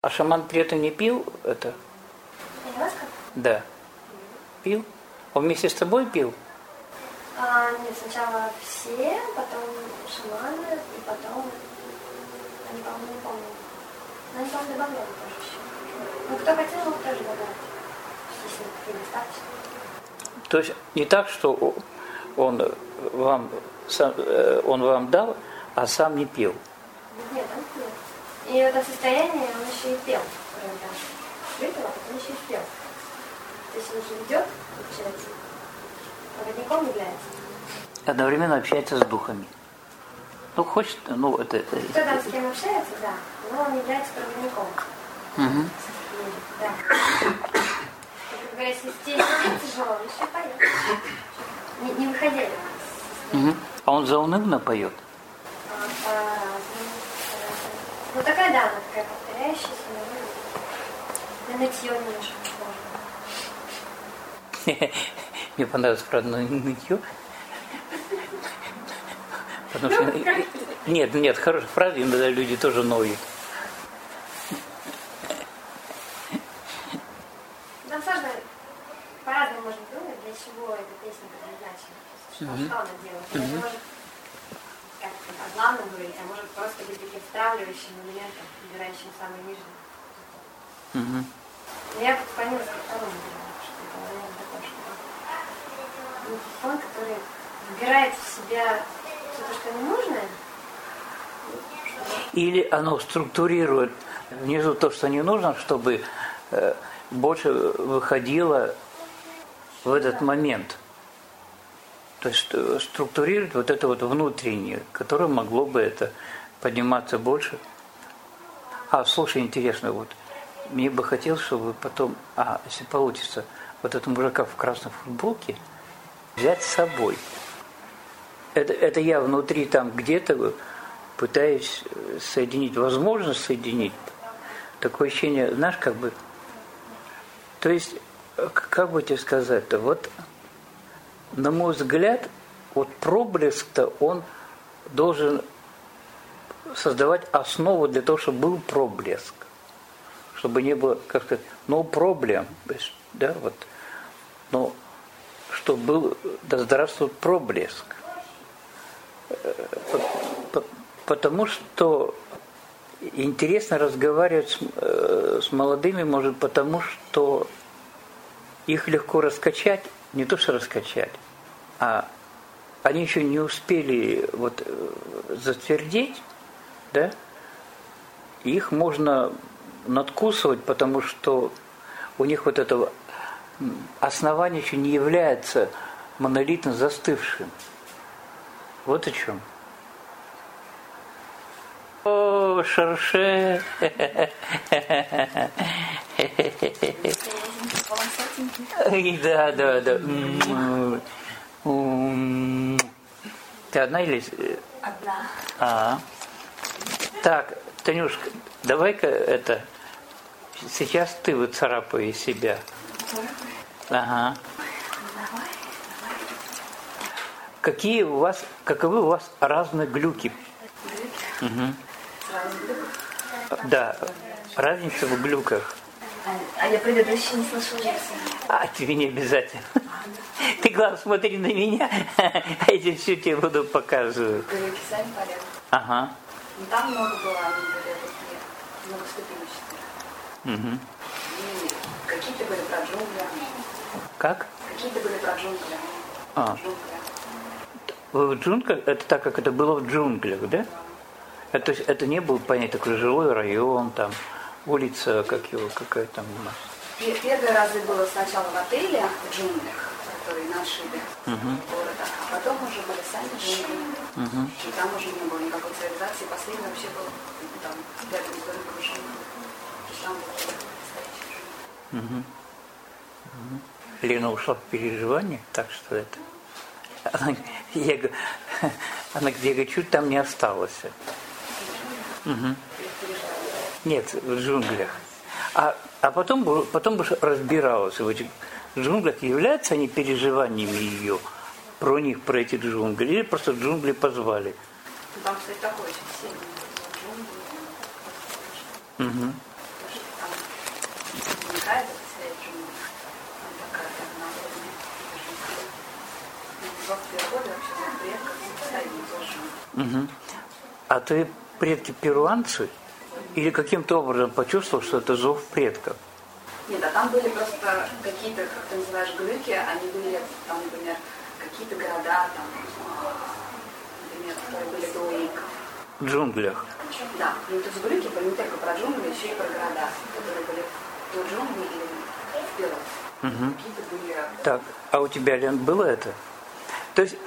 А шаман при этом не пил это? Ayahuasca? Да. Пил? Он вместе с тобой пил? Нет, сначала все, потом шаманы, и потом... Они, по-моему, не помню. Но они, по-моему, добавляли тоже еще. Ну, кто хотел, мог тоже добавить. Если недостаточно. То есть не так, что он вам дал, а сам не пил? Нет, он пил. И в этом состоянии он еще и пел. Выпил, а потом еще и пел. То есть он уже идет, получается, проводником является. Одновременно общается с духами. Ну, хочет, ну, это... Кто там с кем общается, да, но он является проводником. Угу. Да. Как говоря, если здесь тяжело, он еще поет. Не выходили у нас. Угу. А он заунывно поет? Ну такая, да, она такая повторяющаяся, но на нытье немножко похоже. Мне понравилось про нытье. Потому что... Нет, хорошая фраза, иногда люди тоже ноют. Там сложно, по-разному можно думать, для чего эта песня предназначена. Что она делает. Она может как-то о главном говорить, а может просто быть таким втравливающим элементом, выбирающим самый нижний. Но я поклонилась ко второму, что это, наверное, такое, что фон, который выбирает в себя все то, что не нужно. Или оно структурирует внизу то, что не нужно, чтобы больше выходило в этот момент. То есть структурирует вот это вот внутреннее, которое могло бы это подниматься больше. Слушай, интересно, вот мне бы хотелось, чтобы потом, если получится, вот этого мужика в красной футболке взять с собой. Это я внутри там где-то пытаюсь соединить, возможно соединить. Такое ощущение, знаешь, как бы, то есть, как бы тебе сказать-то, вот, на мой взгляд, вот проблеск-то, он должен создавать основу для того, чтобы был проблеск. Чтобы не было, как сказать, no problem, да, вот, но чтобы был, да здравствует проблеск. Потому что интересно разговаривать с молодыми, может, потому что их легко раскачать, не то что раскачать, а они еще не успели вот затвердеть, да, их можно надкусывать, потому что у них вот это основание еще не является монолитно застывшим. Вот о чем. О, Шарше. Да. Ты одна или... Одна. Так, Танюшка, давай-ка это... Сейчас ты выцарапай из себя. Ага. Каковы у вас разные глюки? Угу. Да, разница в глюках. А я предыдущий не слышала версию. Тебе не обязательно. Ты, главное, смотри на меня, а я все тебе буду показывать. Глюки сами порядок. Ага. Там много было, они были такие многоступенчатые. Угу. И какие-то были про джунгли. Как? Какие-то были про джунгли. В джунглях, это так, как это было в джунглях, да? То есть это не был, понятно, такой жилой район, там, улица, какая там у нас. Первые разы было сначала в отеле, в джунглях, которые на отшибе города, а потом уже были сами джунгли. И там уже не было никакой цивилизации. Последний вообще был там, рядом с домиком джунглей. То есть там было настоящий джунгли. Лена ушла в переживание, так что это... Она где чуть там не осталась. Нет, в джунглях. А потом бы разбиралась в этих джунглях, являются они переживаниями ее про них, про эти джунгли, или просто джунгли позвали. Там, кстати, такой очень сильный джунгли. 21 года вообще моих предков состояние тоже. Угу. А твои предки перуанцы? Или каким-то образом почувствовал, что это зов предков? Нет, а там были просто какие-то, как ты называешь, глюки, они были, там, например, какие-то города, там, например, которые были до инков. В джунглях? Да, ну то есть глюки были не только про джунгли, еще и про города, которые были до джунглей или в Перу. Угу. Какие-то были... Так, а у тебя, Лен, было это? То есть...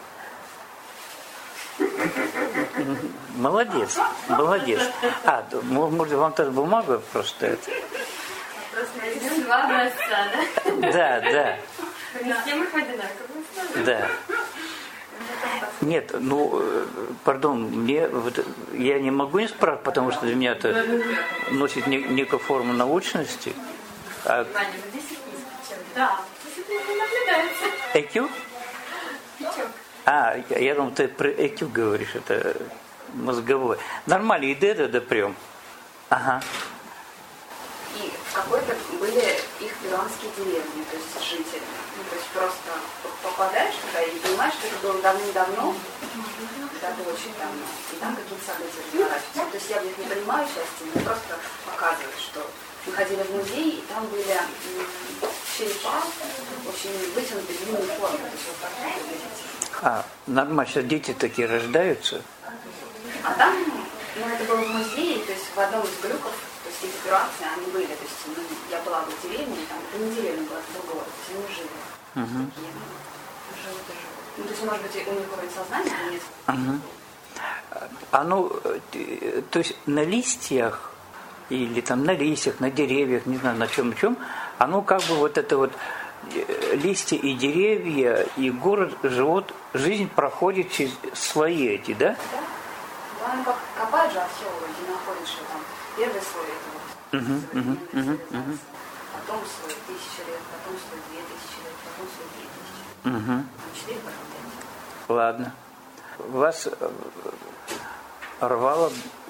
Молодец, молодец. А, может, вам тоже бумагу просто это? Просто два образца, да? Да, да. Поместим их в одинаковую сторону. Да. Нет, ну, пардон, мне вот, я не могу не спрашивать, потому что для меня это носит некую форму научности. А... Ваня, вот здесь есть. Да, здесь это не наблюдается. ЭКЮ? Печёк. А, я думал, ты про ЭКЮ говоришь, это мозговое. Нормально, и ДЭДа допрем. Ага. И в какой-то были их перуанские деревни, то есть жители. Ну, то есть просто попадаешь туда и понимаешь, что это было давным-давно, это очень давно, и там какие-то события разворачиваются. То есть я в них не принимаю участие, мне просто показывают, что мы ходили в музей, и там были черепа, очень вытянутые длинные формы, то есть вот так выглядите. А, нормально, сейчас дети такие рождаются. А там, ну, это было в музее, то есть в одном из глюков, то есть эти перуанцы, они были, то есть ну, я была в деревне, там, это не деревня была, это другое, то есть они жили. Угу. Такие, живут и живут. Ну, то есть, может быть, у них уровень сознания нет. Угу. А ну, то есть на листьях, или там на листьях, на деревьях, не знаю, на чем, оно как бы вот это вот листья и деревья, и город живут, жизнь проходит через слои эти, да? Да? Да, ну как копают же археологи, находят, что там первый слой это вот современная цивилизация, потом слой 1000 лет, потом слой 2000 лет, потом слой 3000. Угу. 4, потом 5. Ладно. Вас рвало,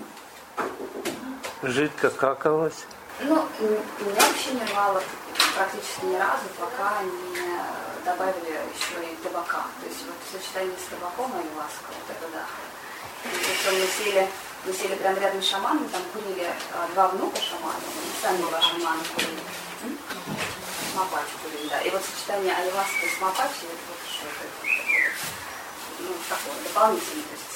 жидко какалось? Ну, меня вообще не рвало практически ни разу, пока не добавили еще и табака. То есть вот в сочетании с табаком и ласка, вот это да. И причем мы сели прямо рядом с шаманом, там курили два внука шамана, и сами два шамана курили. Мапачи курили, да. И вот сочетание аюваски с мапачи, это вот что это, ну, такое, дополнительное, то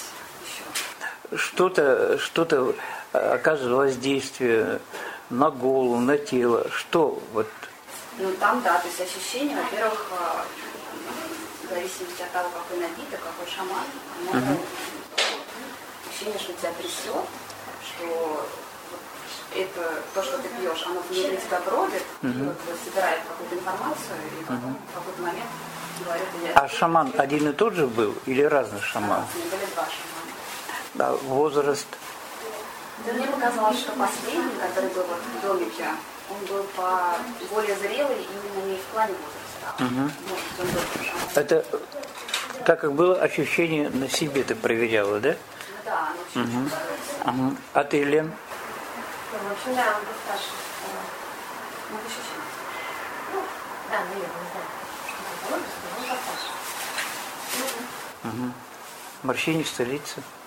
есть еще. Что-то оказывает воздействие на голову, на тело. Что вот? Ну там, да, то есть ощущение, во-первых, в зависимости от того, какой напиток, какой шаман, может ощущение, что тебя трясет, что это то, что ты пьешь, оно внутри тебя бродит, и вот собирает какую-то информацию, и потом в какой-то момент говорит, А шаман один и тот же был или разных шаманов? Были два шамана. Да, возраст. Да, мне показалось, что последний, который был вот в домике, он был более зрелый именно не в плане возраста. Может, он был шаман. Это так как было ощущение на себе ты проверяла, да? Ну да, оно очень Угу. А ты, Лен? В общем, да, он был старше. Ну, ощущение. Ну, да, наверное, не знаю. Что-то возраст, но он был старше. Угу. Морщинистое лицо.